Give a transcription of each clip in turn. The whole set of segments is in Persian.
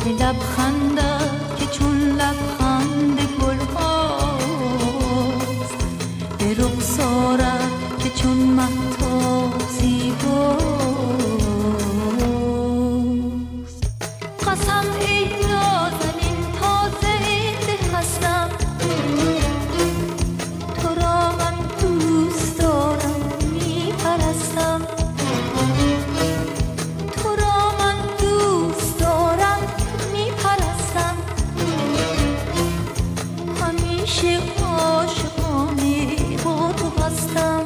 لبخندت که چون لبخند گل هاست، به رخسارت که چون مهتاب زیباست. قسم ای نازنین تا زنده هستم، تو را من دوست دارم میپرستم، تو را من دوست دارم میپرستم، همیشه عاشقانه با تو هستم.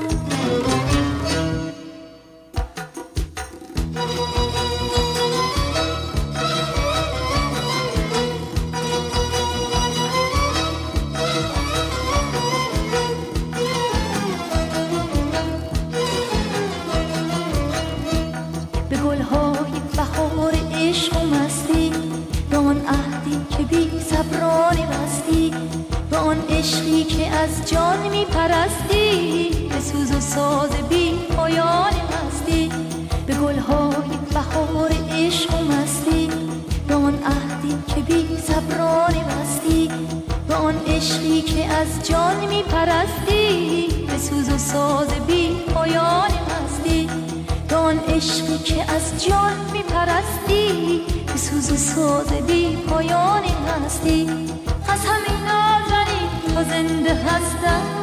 به گلهای بهار عشق و مستی، به آن عهدی که بی صبرانه بستی، به آن عشقی که از جان می پرستی، به سوز و ساز بی پایان مستی. به گلهای بهار عشق و مستی، به آن عهدی که بی صبرانه بستی، به آن عشقی که از جان می پرستی، به سوز و ساز بی پایان مستی. به آن عشقی که از جان می پرستی، به سوز و ساز بی پایان هستی. قسم این نازنین تا زنده هستم،